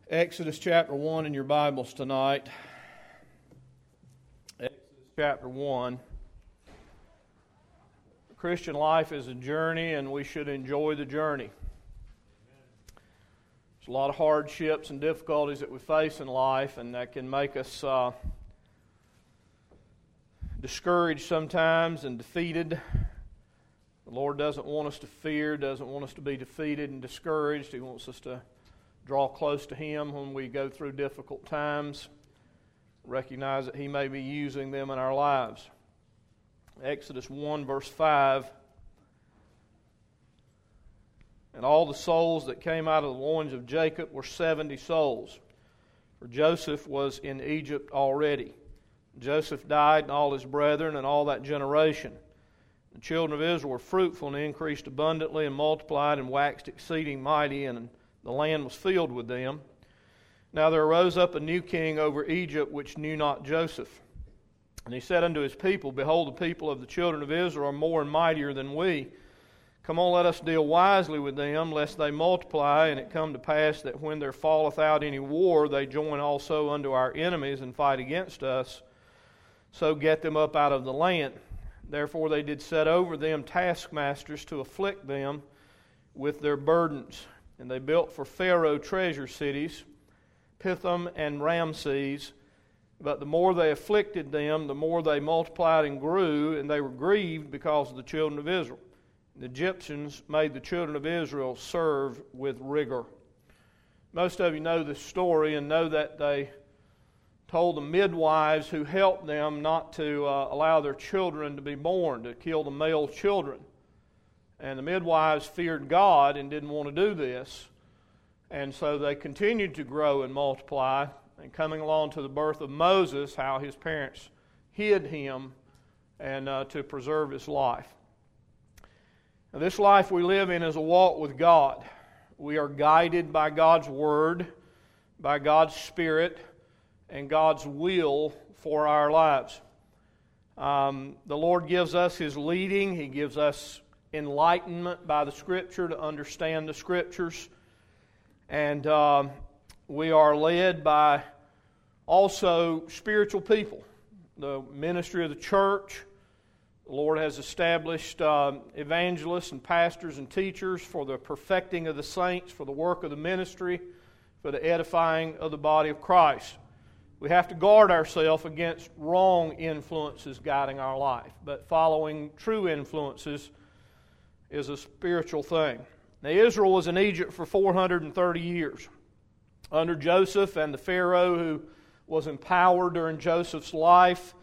Exodus chapter 1 in your Bibles tonight. Exodus chapter 1. The Christian life is a journey, and we should enjoy the journey. There's a lot of hardships and difficulties that we face in life, and that can make us discouraged sometimes and defeated. The Lord doesn't want us to fear, doesn't want us to be defeated and discouraged. He wants us to draw close to Him when we go through difficult times. Recognize that He may be using them in our lives. Exodus 1 verse 5. And all the souls that came out of the loins of Jacob were 70 souls. For Joseph was in Egypt already. Joseph died and all his brethren and all that generation. The children of Israel were fruitful and increased abundantly and multiplied and waxed exceeding mighty, and the land was filled with them. Now there arose up a new king over Egypt, which knew not Joseph. And he said unto his people, Behold, the people of the children of Israel are more and mightier than we. Come on, let us deal wisely with them, lest they multiply, and it come to pass that when there falleth out any war, they join also unto our enemies and fight against us. So get them up out of the land. Therefore they did set over them taskmasters to afflict them with their burdens. And they built for Pharaoh treasure cities, Pithom and Ramses. But the more they afflicted them, the more they multiplied and grew, and they were grieved because of the children of Israel. The Egyptians made the children of Israel serve with rigor. Most of you know this story and know that they told the midwives who helped them not to allow their children to be born, to kill the male children. And the midwives feared God and didn't want to do this. And so they continued to grow and multiply. And coming along to the birth of Moses, how his parents hid him and to preserve his life. Now, this life we live in is a walk with God. We are guided by God's Word, by God's Spirit, and God's will for our lives. The Lord gives us His leading. He gives us enlightenment by the Scripture to understand the Scriptures. And we are led by also spiritual people. The ministry of the church. The Lord has established evangelists and pastors and teachers for the perfecting of the saints, for the work of the ministry, for the edifying of the body of Christ. We have to guard ourselves against wrong influences guiding our life, but following true influences is a spiritual thing. Now, Israel was in Egypt for 430 years under Joseph and the Pharaoh who was in power during Joseph's life.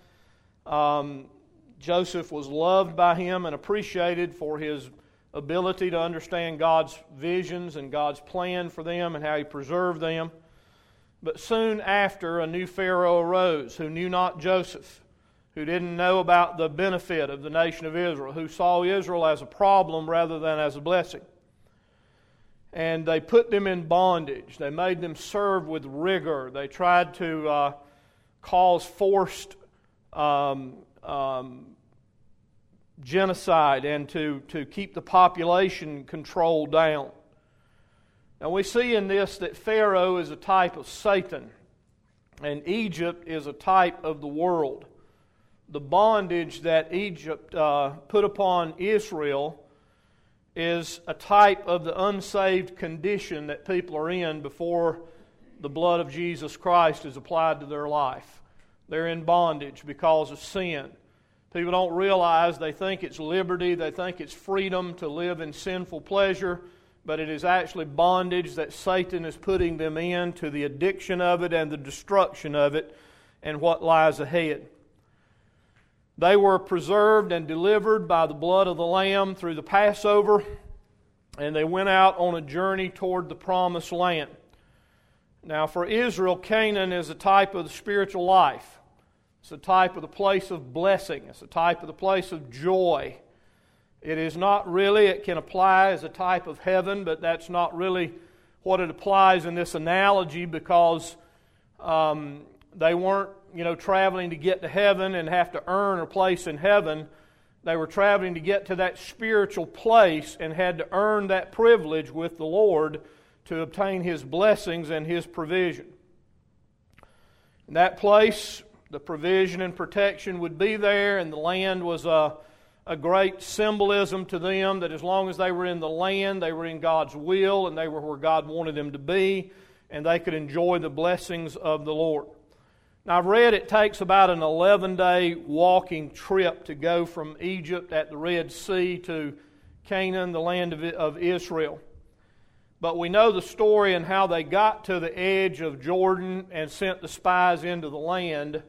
Joseph was loved by him and appreciated for his ability to understand God's visions and God's plan for them and how He preserved them. But soon after, a new Pharaoh arose who knew not Joseph, who didn't know about the benefit of the nation of Israel, who saw Israel as a problem rather than as a blessing. And they put them in bondage. They made them serve with rigor. They tried to cause forced genocide and to keep the population control down. Now we see in this that Pharaoh is a type of Satan, and Egypt is a type of the world. The bondage that Egypt put upon Israel is a type of the unsaved condition that people are in before the blood of Jesus Christ is applied to their life. They're in bondage because of sin. People don't realize, they think it's liberty, they think it's freedom to live in sinful pleasure, but it is actually bondage that Satan is putting them in, to the addiction of it and the destruction of it and what lies ahead. They were preserved and delivered by the blood of the Lamb through the Passover, and they went out on a journey toward the Promised Land. Now for Israel, Canaan is a type of the spiritual life. It's a type of the place of blessing. It's a type of the place of joy. It is not really, it can apply as a type of heaven, but that's not really what it applies in this analogy, because they weren't, traveling to get to heaven and have to earn a place in heaven. They were traveling to get to that spiritual place and had to earn that privilege with the Lord to obtain His blessings and His provision. In that place, the provision and protection would be there, and the land was a great symbolism to them that as long as they were in the land, they were in God's will, and they were where God wanted them to be, and they could enjoy the blessings of the Lord. Now, I've read it takes about an 11-day walking trip to go from Egypt at the Red Sea to Canaan, the land of Israel. But we know the story and how they got to the edge of Jordan and sent the spies into the land,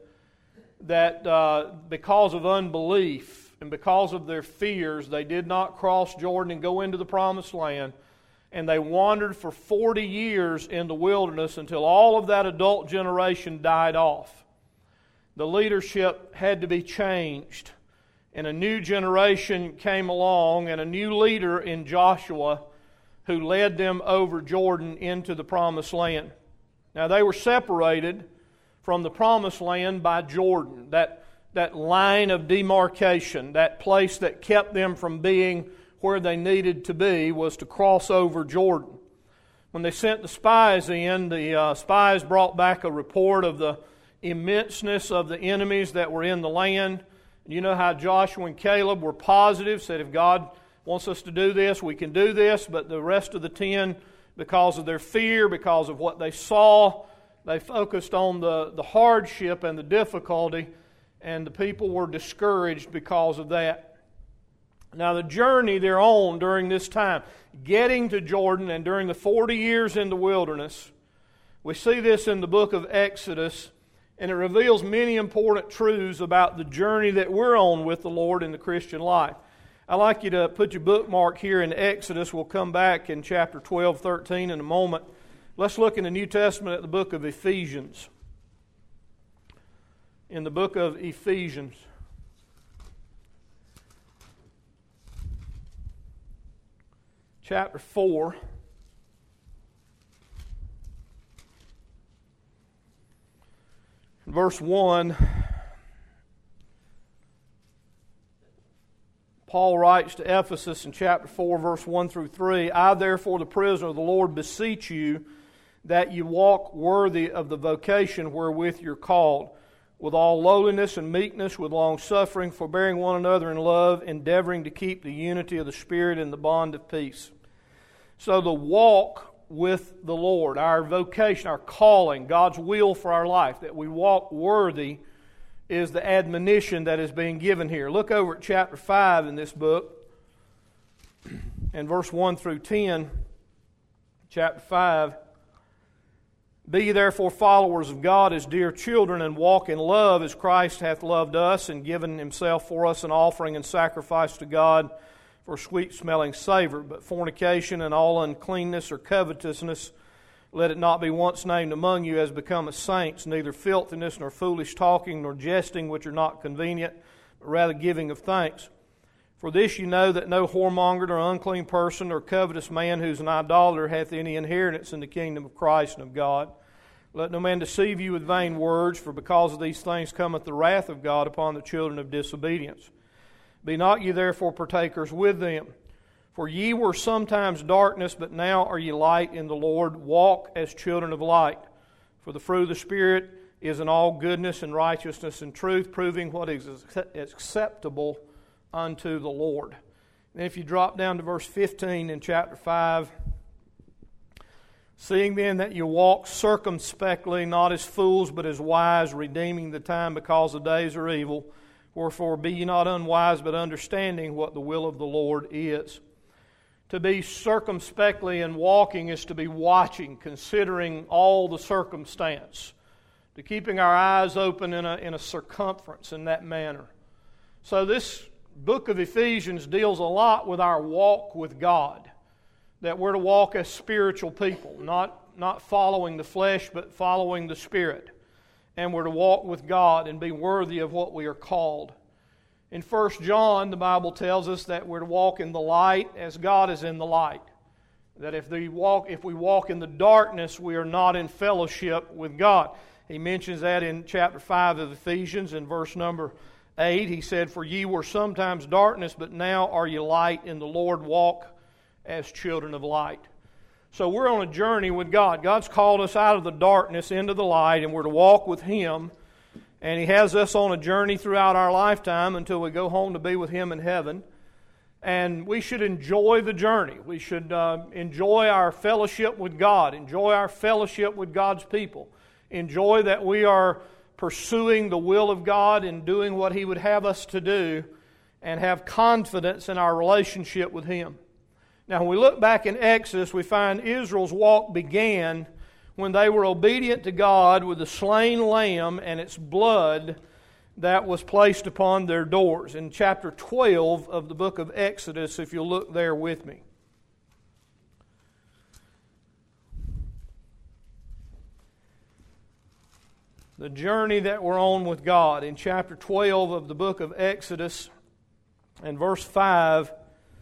that because of unbelief and because of their fears, they did not cross Jordan and go into the Promised Land. And they wandered for 40 years in the wilderness until all of that adult generation died off. The leadership had to be changed, and a new generation came along, and a new leader in Joshua who led them over Jordan into the Promised Land. Now, they were separated from the Promised Land by Jordan, that line of demarcation, that place that kept them from being where they needed to be was to cross over Jordan. When they sent the spies in, the spies brought back a report of the immenseness of the enemies that were in the land. You know how Joshua and Caleb were positive, said if God wants us to do this, we can do this, but the rest of the 10, because of their fear, because of what they saw, they focused on the hardship and the difficulty, and the people were discouraged because of that. Now, the journey they're on during this time, getting to Jordan and during the 40 years in the wilderness, we see this in the book of Exodus, and it reveals many important truths about the journey that we're on with the Lord in the Christian life. I'd like you to put your bookmark here in Exodus. We'll come back in chapter 12, 13 in a moment. Let's look in the New Testament at the book of Ephesians. In the book of Ephesians. Chapter 4. Verse 1. Paul writes to Ephesus in chapter 4, verse 1 through 3, I therefore, the prisoner of the Lord, beseech you that you walk worthy of the vocation wherewith you're called, with all lowliness and meekness, with long suffering, forbearing one another in love, endeavoring to keep the unity of the Spirit in the bond of peace. So the walk with the Lord, our vocation, our calling, God's will for our life, that we walk worthy, is the admonition that is being given here. Look over at chapter 5 in this book, and verse 1 through 10, chapter 5. Be ye therefore followers of God as dear children, and walk in love as Christ hath loved us, and given Himself for us an offering and sacrifice to God for sweet-smelling savor. But fornication and all uncleanness or covetousness, let it not be once named among you as becometh saints, neither filthiness, nor foolish talking, nor jesting, which are not convenient, but rather giving of thanks. For this you know, that no whoremonger, or unclean person, or covetous man who is an idolater hath any inheritance in the kingdom of Christ and of God. Let no man deceive you with vain words, for because of these things cometh the wrath of God upon the children of disobedience. Be not ye therefore partakers with them. For ye were sometimes darkness, but now are ye light in the Lord. Walk as children of light. For the fruit of the Spirit is in all goodness and righteousness and truth, proving what is acceptable unto the Lord. And if you drop down to verse 15 in chapter 5, seeing then that you walk circumspectly, not as fools, but as wise, redeeming the time because the days are evil. Wherefore be ye not unwise, but understanding what the will of the Lord is. To be circumspectly in walking is to be watching, considering all the circumstance, to keeping our eyes open in a circumference in that manner. So this book of Ephesians deals a lot with our walk with God, that we're to walk as spiritual people, not following the flesh, but following the Spirit. And we're to walk with God and be worthy of what we are called. In 1 John, the Bible tells us that we're to walk in the light as God is in the light. That if we walk in the darkness, we are not in fellowship with God. He mentions that in chapter 5 of Ephesians in verse number 8. He said, For ye were sometimes darkness, but now are ye light in the Lord. Walk as children of light. So we're on a journey with God. God's called us out of the darkness into the light, and we're to walk with Him. And He has us on a journey throughout our lifetime until we go home to be with Him in heaven. And we should enjoy the journey. We should enjoy our fellowship with God, enjoy our fellowship with God's people, enjoy that we are pursuing the will of God and doing what He would have us to do, and have confidence in our relationship with Him. Now, when we look back in Exodus, we find Israel's walk began when they were obedient to God with the slain lamb and its blood that was placed upon their doors. In chapter 12 of the book of Exodus, if you'll look there with me. The journey that we're on with God. In chapter 12 of the book of Exodus, and verse 5,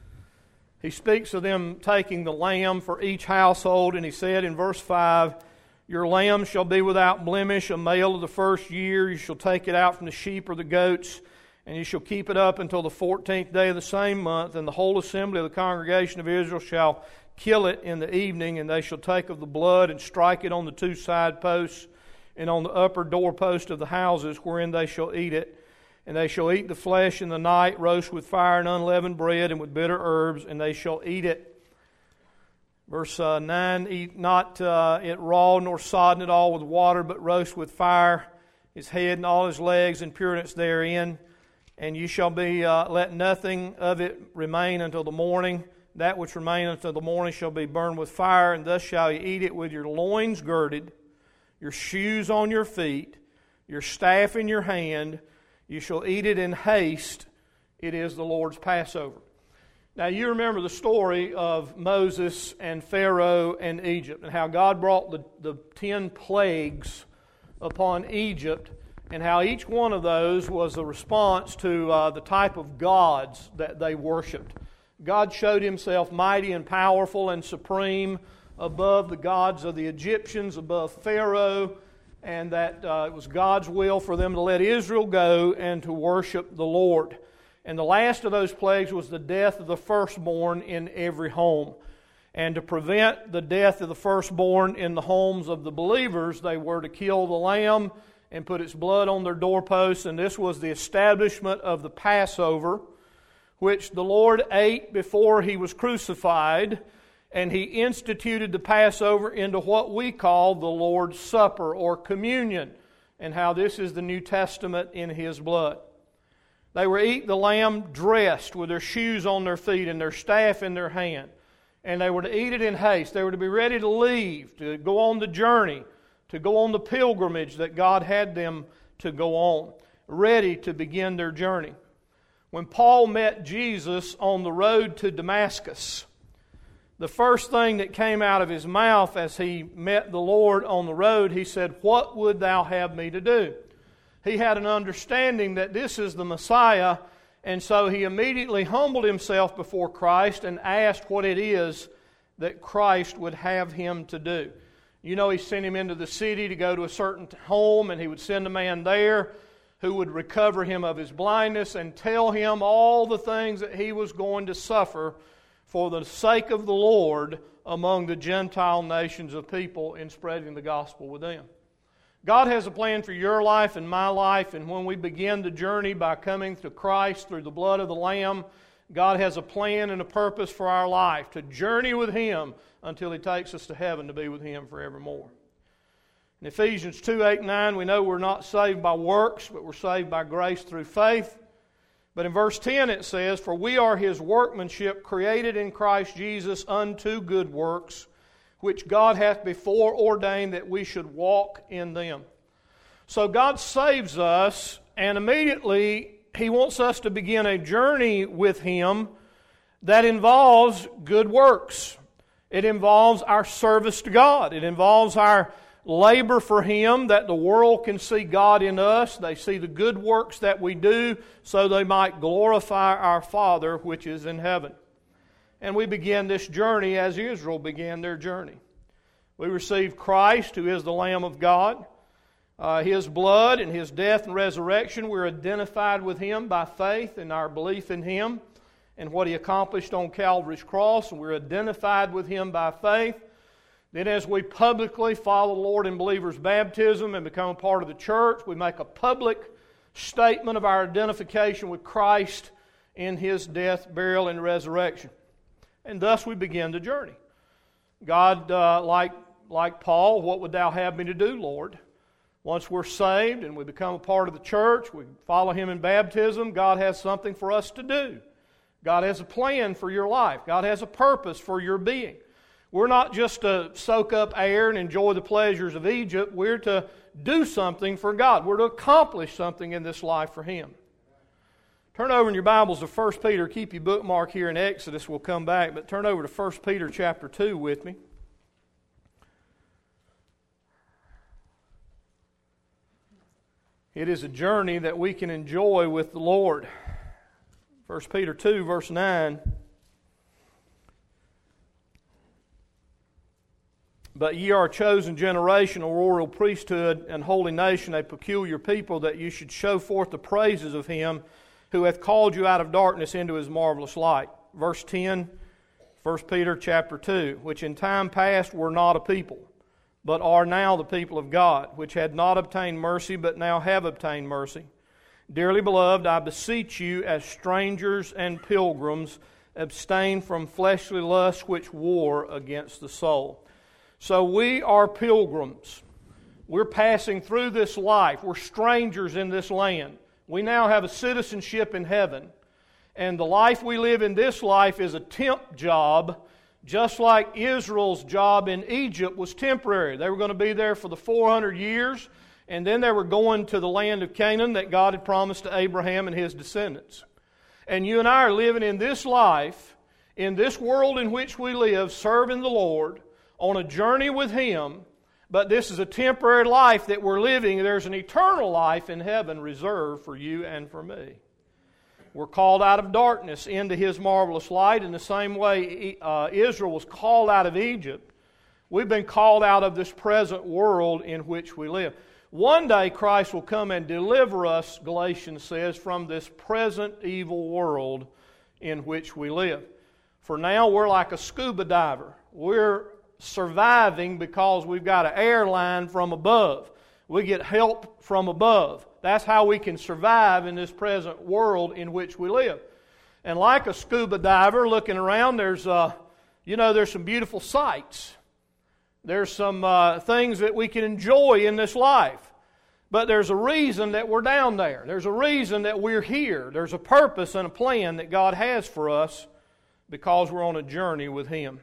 He speaks of them taking the lamb for each household, and He said in verse 5, "Your lamb shall be without blemish, a male of the first year. You shall take it out from the sheep or the goats, and you shall keep it up until the 14th day of the same month. And the whole assembly of the congregation of Israel shall kill it in the evening, and they shall take of the blood and strike it on the two side posts and on the upper doorpost of the houses wherein they shall eat it. And they shall eat the flesh in the night, roast with fire and unleavened bread and with bitter herbs, and they shall eat it." Verse 9, "Eat not it raw, nor sodden it all with water, but roast with fire his head and all his legs and pureness therein. And you shall be let nothing of it remain until the morning. That which remaineth until the morning shall be burned with fire, and thus shall you eat it with your loins girded, your shoes on your feet, your staff in your hand. You shall eat it in haste. It is the Lord's Passover." Now you remember the story of Moses and Pharaoh and Egypt, and how God brought the 10 plagues upon Egypt, and how each one of those was a response to the type of gods that they worshipped. God showed Himself mighty and powerful and supreme above the gods of the Egyptians, above Pharaoh, and that it was God's will for them to let Israel go and to worship the Lord. And the last of those plagues was the death of the firstborn in every home. And to prevent the death of the firstborn in the homes of the believers, they were to kill the lamb and put its blood on their doorposts. And this was the establishment of the Passover, which the Lord ate before He was crucified. And He instituted the Passover into what we call the Lord's Supper or communion, and how this is the New Testament in His blood. They were to eat the lamb dressed with their shoes on their feet and their staff in their hand. And they were to eat it in haste. They were to be ready to leave, to go on the journey, to go on the pilgrimage that God had them to go on, ready to begin their journey. When Paul met Jesus on the road to Damascus, the first thing that came out of his mouth as he met the Lord on the road, he said, "What would thou have me to do?" He had an understanding that this is the Messiah, and so he immediately humbled himself before Christ and asked what it is that Christ would have him to do. You know, He sent him into the city to go to a certain home, and He would send a man there who would recover him of his blindness and tell him all the things that he was going to suffer for the sake of the Lord among the Gentile nations of people in spreading the gospel with them. God has a plan for your life and my life, and when we begin the journey by coming to Christ through the blood of the Lamb, God has a plan and a purpose for our life, to journey with Him until He takes us to heaven to be with Him forevermore. In Ephesians 2:8-9, we know we're not saved by works, but we're saved by grace through faith. But in verse 10 it says, "For we are His workmanship, created in Christ Jesus unto good works, which God hath before ordained that we should walk in them." So God saves us, and immediately He wants us to begin a journey with Him that involves good works. It involves our service to God. It involves our labor for Him, that the world can see God in us. They see the good works that we do so they might glorify our Father which is in heaven. And we begin this journey as Israel began their journey. We receive Christ, who is the Lamb of God. His blood and His death and resurrection, we're identified with Him by faith and our belief in Him and what He accomplished on Calvary's cross. And we're identified with Him by faith Then as we publicly follow the Lord in believers' baptism and become a part of the church, we make a public statement of our identification with Christ in His death, burial, and resurrection. And thus we begin the journey. God, like Paul, what would Thou have me to do, Lord? Once we're saved and we become a part of the church, we follow Him in baptism, God has something for us to do. God has a plan for your life. God has a purpose for your being. We're not just to soak up air and enjoy the pleasures of Egypt. We're to do something for God. We're to accomplish something in this life for Him. Turn over in your Bibles to 1 Peter. Keep your bookmark here in Exodus. We'll come back. But turn over to 1 Peter chapter 2 with me. It is a journey that we can enjoy with the Lord. 1 Peter 2, verse 9. But ye are a chosen generation, a royal priesthood, and holy nation, a peculiar people, that you should show forth the praises of Him who hath called you out of darkness into His marvelous light. Verse 10, 1 Peter chapter 2, which in time past were not a people, but are now the people of God, which had not obtained mercy, but now have obtained mercy. Dearly beloved, I beseech you, as strangers and pilgrims, abstain from fleshly lusts which war against the soul. So we are pilgrims. We're passing through this life. We're strangers in this land. We now have a citizenship in heaven. And the life we live in this life is a temp job, just like Israel's job in Egypt was temporary. They were going to be there for the 400 years, and then they were going to the land of Canaan that God had promised to Abraham and his descendants. And you and I are living in this life, in this world in which we live, serving the Lord, on a journey with Him, but this is a temporary life that we're living. There's an eternal life in heaven reserved for you and for me. We're called out of darkness into His marvelous light in the same way Israel was called out of Egypt. We've been called out of this present world in which we live. One day Christ will come and deliver us, Galatians says, from this present evil world in which we live. For now we're like a scuba diver. We're surviving because we've got an airline from above. We get help from above. That's how we can survive in this present world in which we live. And like a scuba diver looking around, there's some beautiful sights. There's some things that we can enjoy in this life. But there's a reason that we're down there. There's a reason that we're here. There's a purpose and a plan that God has for us because we're on a journey with Him.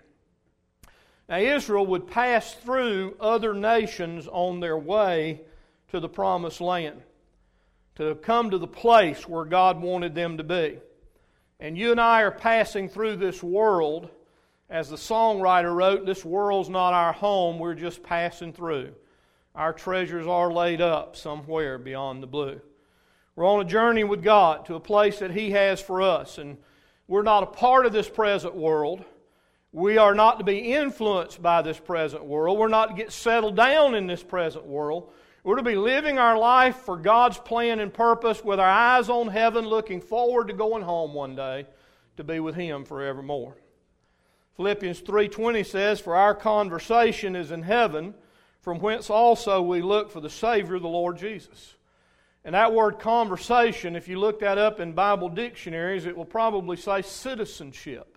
Now, Israel would pass through other nations on their way to the Promised Land, to come to the place where God wanted them to be. And you and I are passing through this world. As the songwriter wrote, this world's not our home, we're just passing through. Our treasures are laid up somewhere beyond the blue. We're on a journey with God to a place that He has for us. And we're not a part of this present world. We are not to be influenced by this present world. We're not to get settled down in this present world. We're to be living our life for God's plan and purpose with our eyes on heaven, looking forward to going home one day to be with Him forevermore. Philippians 3:20 says, "For our conversation is in heaven, from whence also we look for the Savior, the Lord Jesus." And that word conversation, if you look that up in Bible dictionaries, it will probably say citizenship.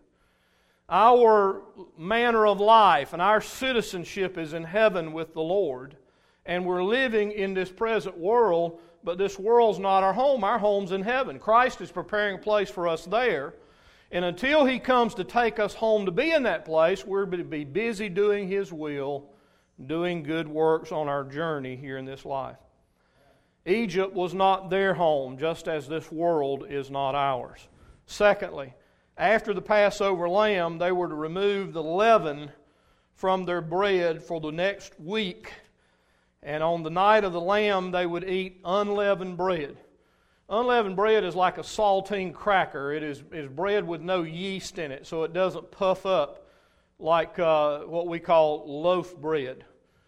Our manner of life and our citizenship is in heaven with the Lord. And we're living in this present world, but this world's not our home. Our home's in heaven. Christ is preparing a place for us there. And until He comes to take us home to be in that place, we're to be busy doing His will, doing good works on our journey here in this life. Egypt was not their home, just as this world is not ours. Secondly, after the Passover lamb, they were to remove the leaven from their bread for the next week. And on the night of the lamb, they would eat unleavened bread. Unleavened bread is like a saltine cracker. It is bread with no yeast in it, so it doesn't puff up like what we call loaf bread.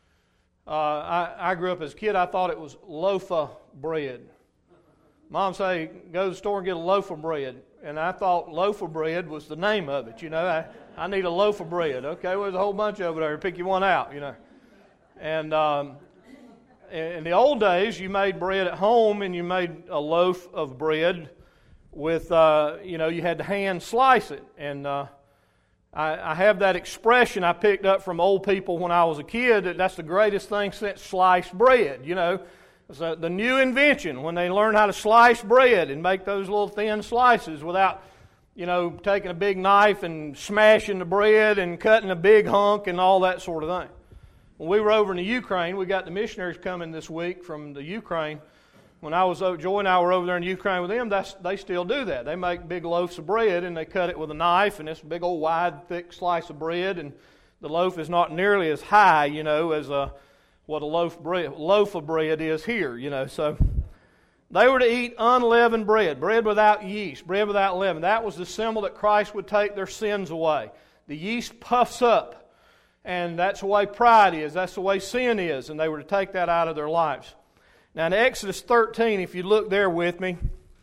I grew up as a kid, I thought it was loaf-a bread. Mom say, go to the store and get a loaf of bread. And I thought loaf of bread was the name of it. I need a loaf of bread. Okay, well, there's a whole bunch over there. Pick you one out, And in the old days, you made bread at home, and you made a loaf of bread with, you had to hand slice it. And I have that expression I picked up from old people when I was a kid, that that's the greatest thing since sliced bread, It's the new invention, when they learn how to slice bread and make those little thin slices without, taking a big knife and smashing the bread and cutting a big hunk and all that sort of thing. When we were over in the Ukraine, we got the missionaries coming this week from the Ukraine. When Joy and I were over there in Ukraine with them, they still do that. They make big loaves of bread, and they cut it with a knife, and it's a big old wide, thick slice of bread, and the loaf is not nearly as high, as what a loaf of bread is here, So they were to eat unleavened bread without yeast, bread without leaven. That was the symbol that Christ would take their sins away. The yeast puffs up, and that's the way pride is. That's the way sin is, and they were to take that out of their lives. Now in Exodus 13, if you look there with me,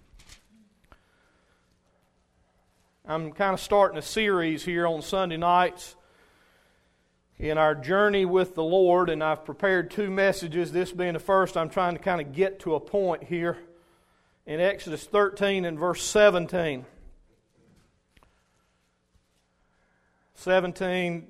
I'm kind of starting a series here on Sunday nights in our journey with the Lord, and I've prepared 2 messages. This being the first, I'm trying to kind of get to a point here in Exodus 13 and verse 17. 17,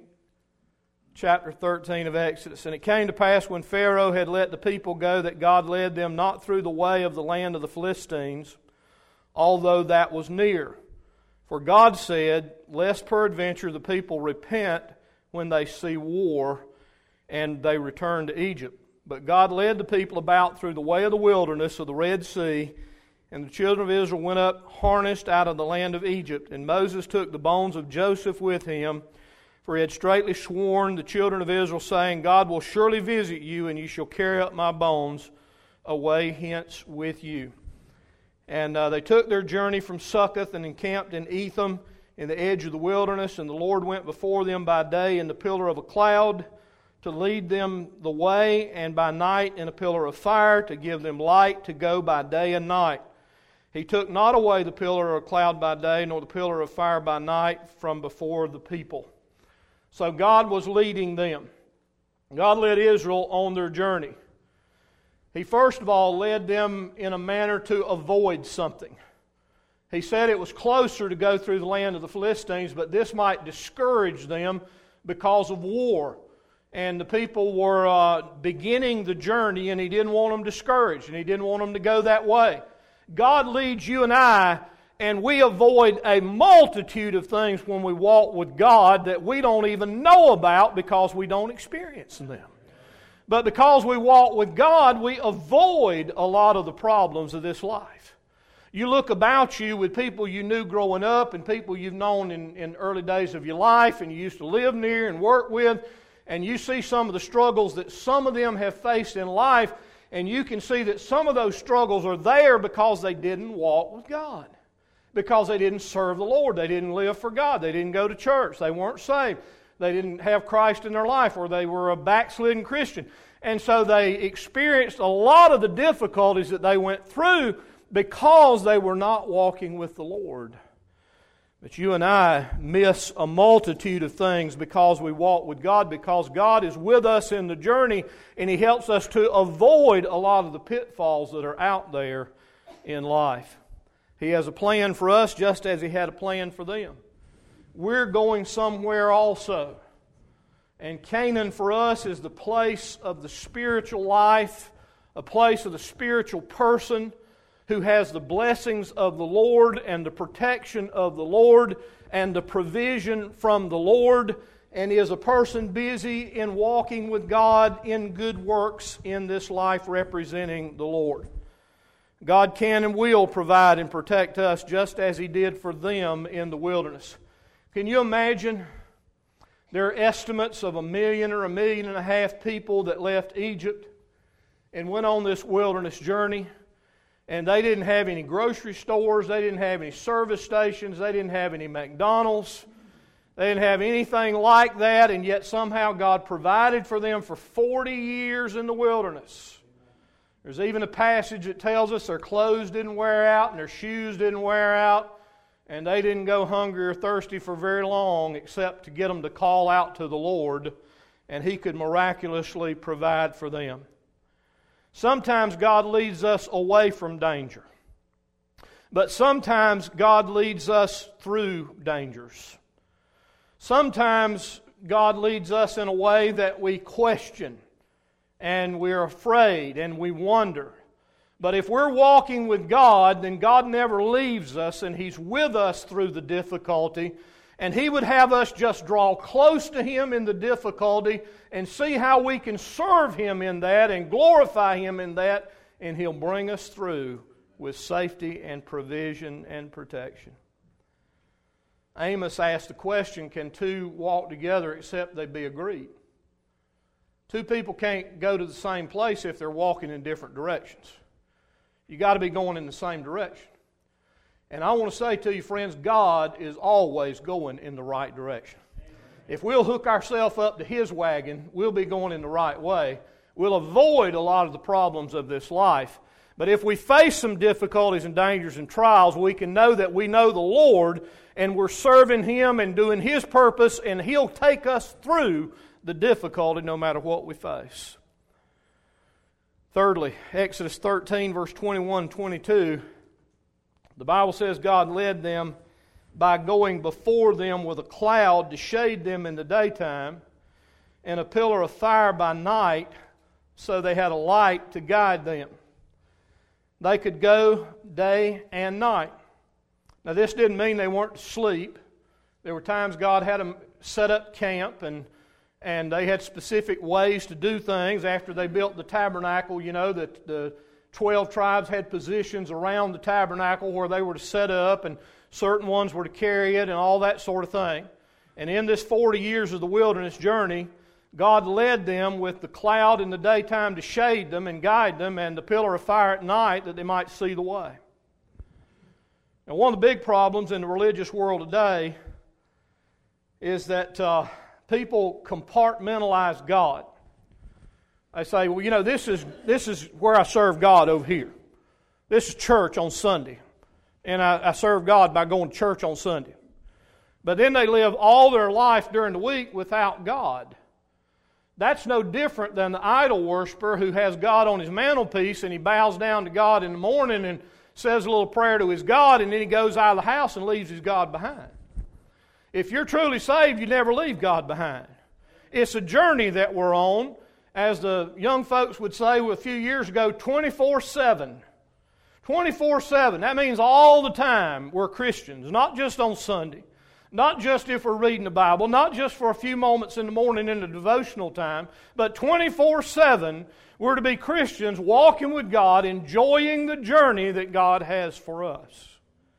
chapter 13 of Exodus. And it came to pass when Pharaoh had let the people go that God led them not through the way of the land of the Philistines, although that was near. For God said, lest peradventure the people repent when they see war, and they return to Egypt. But God led the people about through the way of the wilderness of the Red Sea, and the children of Israel went up harnessed out of the land of Egypt. And Moses took the bones of Joseph with him, for he had straitly sworn the children of Israel, saying, God will surely visit you, and you shall carry up my bones away hence with you. And they took their journey from Succoth and encamped in Etham in the edge of the wilderness. And the Lord went before them by day in the pillar of a cloud to lead them the way, and by night in a pillar of fire to give them light to go by day and night. He took not away the pillar of cloud by day, nor the pillar of fire by night from before the people. So God was leading them. God led Israel on their journey. He first of all led them in a manner to avoid something. He said it was closer to go through the land of the Philistines, but this might discourage them because of war. And the people were beginning the journey, and He didn't want them discouraged, and He didn't want them to go that way. God leads you and I, and we avoid a multitude of things when we walk with God that we don't even know about because we don't experience them. But because we walk with God, we avoid a lot of the problems of this life. You look about you with people you knew growing up and people you've known in early days of your life and you used to live near and work with, and you see some of the struggles that some of them have faced in life, and you can see that some of those struggles are there because they didn't walk with God. Because they didn't serve the Lord. They didn't live for God. They didn't go to church. They weren't saved. They didn't have Christ in their life, or they were a backslidden Christian. And so they experienced a lot of the difficulties that they went through because they were not walking with the Lord. But you and I miss a multitude of things because we walk with God, because God is with us in the journey, and He helps us to avoid a lot of the pitfalls that are out there in life. He has a plan for us just as He had a plan for them. We're going somewhere also. And Canaan for us is the place of the spiritual life, a place of the spiritual person who has the blessings of the Lord and the protection of the Lord and the provision from the Lord, and is a person busy in walking with God in good works in this life representing the Lord. God can and will provide and protect us just as He did for them in the wilderness. Can you imagine? There are estimates of 1 million or 1.5 million people that left Egypt and went on this wilderness journey. And they didn't have any grocery stores. They didn't have any service stations. They didn't have any McDonald's. They didn't have anything like that. And yet somehow God provided for them for 40 years in the wilderness. There's even a passage that tells us their clothes didn't wear out and their shoes didn't wear out. and they didn't go hungry or thirsty for very long except to get them to call out to the Lord, and He could miraculously provide for them. Sometimes God leads us away from danger, but sometimes God leads us through dangers. Sometimes God leads us in a way that we question, and we're afraid, and we wonder. But if we're walking with God, then God never leaves us, and He's with us through the difficulty. And He would have us just draw close to Him in the difficulty and see how we can serve Him in that and glorify Him in that, and He'll bring us through with safety and provision and protection. Amos asked the question, can two walk together except they be agreed? Two people can't go to the same place if they're walking in different directions. You got to be going in the same direction. And I want to say to you, friends, God is always going in the right direction. If we'll hook ourselves up to His wagon, we'll be going in the right way. We'll avoid a lot of the problems of this life. But if we face some difficulties and dangers and trials, we can know that we know the Lord and we're serving Him and doing His purpose, and He'll take us through the difficulty no matter what we face. Thirdly, Exodus 13, verse 21 and 22, the Bible says God led them by going before them with a cloud to shade them in the daytime, and a pillar of fire by night, so they had a light to guide them. They could go day and night. Now, this didn't mean they weren't asleep. There were times God had them set up camp, and they had specific ways to do things. After they built the tabernacle, you know, that the 12 tribes had positions around the tabernacle where they were to set up, and certain ones were to carry it and all that sort of thing. And in this 40 years of the wilderness journey, God led them with the cloud in the daytime to shade them and guide them, and the pillar of fire at night that they might see the way. Now, one of the big problems in the religious world today is that people compartmentalize God. They say, well, you know, this is where I serve God over here. This is church on Sunday. And I serve God by going to church on Sunday. But then they live all their life during the week without God. That's no different than the idol worshiper who has God on his mantelpiece, and he bows down to God in the morning and says a little prayer to his God, and then he goes out of the house and leaves his God behind. If you're truly saved, you never leave God behind. It's a journey that we're on, as the young folks would say a few years ago, 24/7. 24/7. That means all the time we're Christians, not just on Sunday, not just if we're reading the Bible, not just for a few moments in the morning in the devotional time, but 24/7 we're to be Christians walking with God, enjoying the journey that God has for us.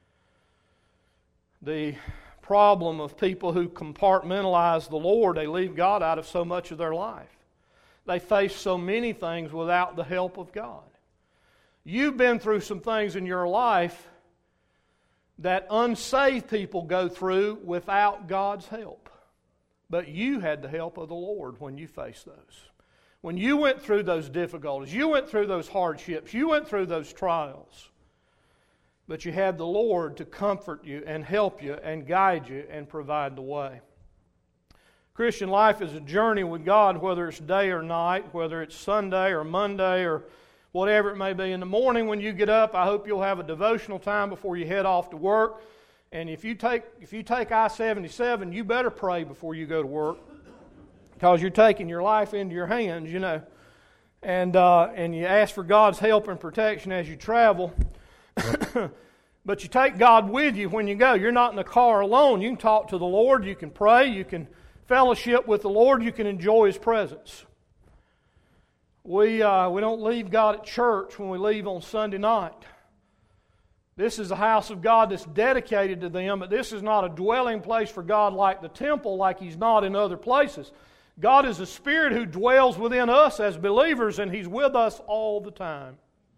The problem of people who compartmentalize the Lord, they leave God out of so much of their life. They face so many things without the help of God. You've been through some things in your life that unsaved people go through without God's help. But you had the help of the Lord when you faced those. When you went through those difficulties, you went through those hardships, you went through those trials. But you had the Lord to comfort you and help you and guide you and provide the way. Christian life is a journey with God, whether it's day or night, whether it's Sunday or Monday or whatever it may be. In the morning when you get up, I hope you'll have a devotional time before you head off to work. And if you take I-77, you better pray before you go to work, because you're taking your life into your hands, you know. And you ask for God's help and protection as you travel. But you take God with you when you go. You're not in the car alone. You can talk to the Lord. You can pray. You can fellowship with the Lord. You can enjoy His presence. We don't leave God at church when we leave on Sunday night. This is a house of God that's dedicated to them, but this is not a dwelling place for God like the temple, like He's not in other places. God is a Spirit who dwells within us as believers, and He's with us all the time.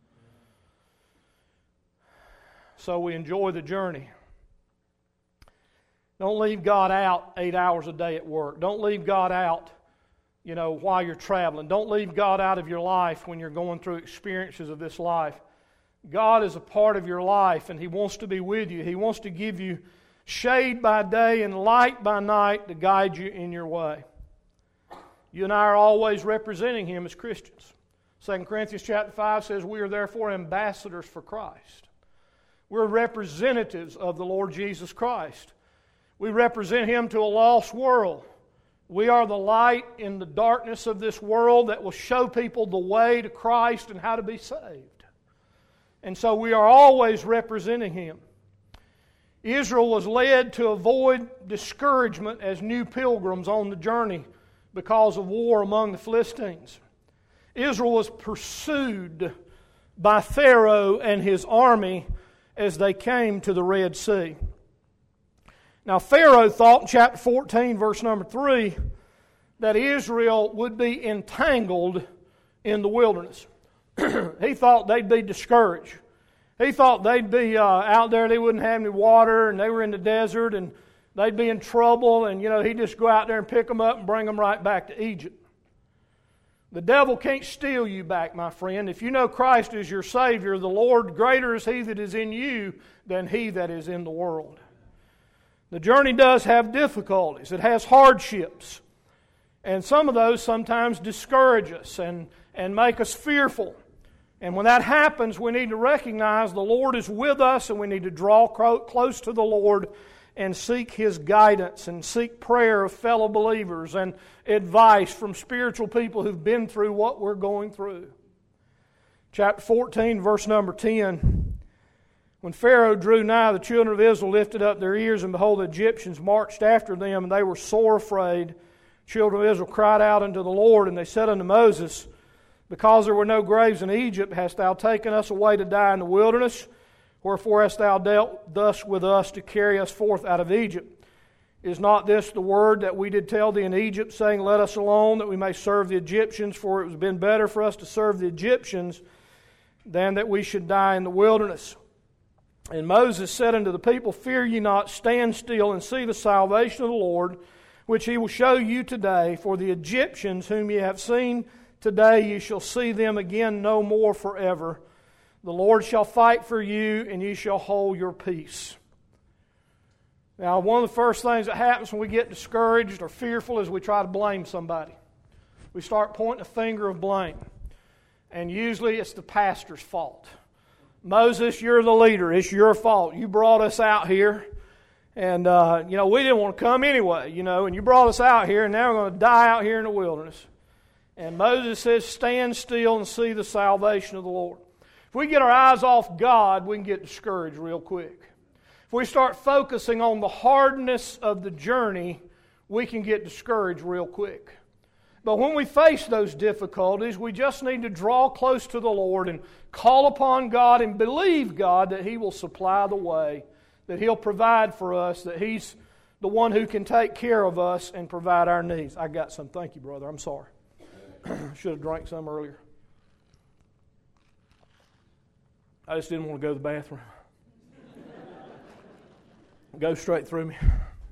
So we enjoy the journey. Don't leave God out 8 hours a day at work. Don't leave God out, while you're traveling. Don't leave God out of your life when you're going through experiences of this life. God is a part of your life, and He wants to be with you. He wants to give you shade by day and light by night to guide you in your way. You and I are always representing Him as Christians. 2 Corinthians chapter 5 says, we are therefore ambassadors for Christ. We're representatives of the Lord Jesus Christ. We represent Him to a lost world. We are the light in the darkness of this world that will show people the way to Christ and how to be saved. And so we are always representing Him. Israel was led to avoid discouragement as new pilgrims on the journey because of war among the Philistines. Israel was pursued by Pharaoh and his army as they came to the Red Sea. Now Pharaoh thought in chapter 14, verse number 3, that Israel would be entangled in the wilderness. He thought they'd be discouraged. He thought they'd be out there, they wouldn't have any water, and they were in the desert, and they'd be in trouble, and he'd just go out there and pick them up and bring them right back to Egypt. The devil can't steal you back, my friend. If you know Christ is your Savior, the Lord, greater is He that is in you than he that is in the world. The journey does have difficulties. It has hardships. And some of those sometimes discourage us and make us fearful. And when that happens, we need to recognize the Lord is with us, and we need to draw close to the Lord and seek His guidance and seek prayer of fellow believers and advice from spiritual people who've been through what we're going through. Chapter 14, verse number 10. When Pharaoh drew nigh, the children of Israel lifted up their ears, and behold, the Egyptians marched after them, and they were sore afraid. The children of Israel cried out unto the Lord, and they said unto Moses, because there were no graves in Egypt, hast thou taken us away to die in the wilderness? Wherefore hast thou dealt thus with us to carry us forth out of Egypt? Is not this the word that we did tell thee in Egypt, saying, let us alone, that we may serve the Egyptians? For it has been better for us to serve the Egyptians than that we should die in the wilderness. And Moses said unto the people, fear ye not, stand still and see the salvation of the Lord, which He will show you today. For the Egyptians whom ye have seen today, ye shall see them again no more forever. The Lord shall fight for you, and ye shall hold your peace. Now, one of the first things that happens when we get discouraged or fearful is we try to blame somebody. We start pointing a finger of blame. And usually it's the pastor's fault. Moses, you're the leader. It's your fault. You brought us out here. And, we didn't want to come anyway, and you brought us out here, and now we're going to die out here in the wilderness. And Moses says, stand still and see the salvation of the Lord. If we get our eyes off God, we can get discouraged real quick. If we start focusing on the hardness of the journey, we can get discouraged real quick. But when we face those difficulties, we just need to draw close to the Lord and call upon God and believe God that He will supply the way, that He'll provide for us, that He's the one who can take care of us and provide our needs. I got some. Thank you, brother. I'm sorry. Should have drank some earlier. I just didn't want to go to the bathroom. Go straight through me.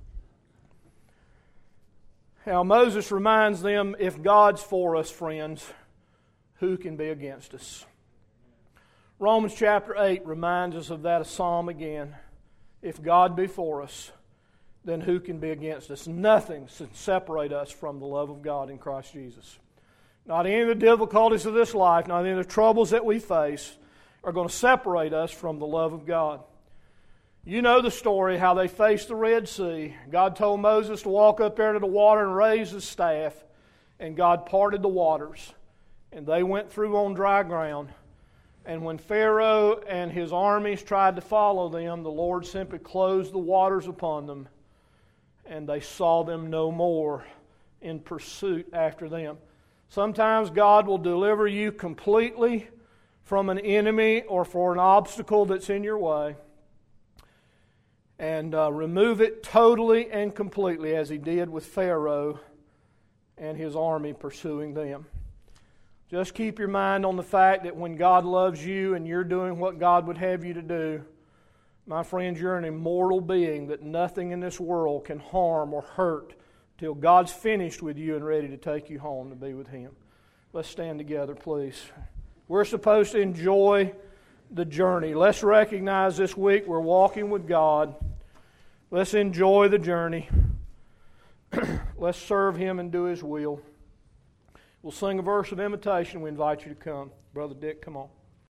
Now Moses reminds them, if God's for us, friends, who can be against us? Romans chapter 8 reminds us of that psalm again. If God be for us, then who can be against us? Nothing can separate us from the love of God in Christ Jesus. Not any of the difficulties of this life, not any of the troubles that we face are going to separate us from the love of God. You know the story, how they faced the Red Sea. God told Moses to walk up there to the water and raise his staff, and God parted the waters, and they went through on dry ground. And when Pharaoh and his armies tried to follow them, the Lord simply closed the waters upon them, and they saw them no more in pursuit after them. Sometimes God will deliver you completely from an enemy or for an obstacle that's in your way, and remove it totally and completely, as He did with Pharaoh and his army pursuing them. Just keep your mind on the fact that when God loves you and you're doing what God would have you to do, my friends, you're an immortal being that nothing in this world can harm or hurt till God's finished with you and ready to take you home to be with Him. Let's stand together, please. We're supposed to enjoy the journey. Let's recognize this week we're walking with God. Let's enjoy the journey. Let's serve Him and do His will. We'll sing a verse of invitation. We invite you to come. Brother Dick, come on.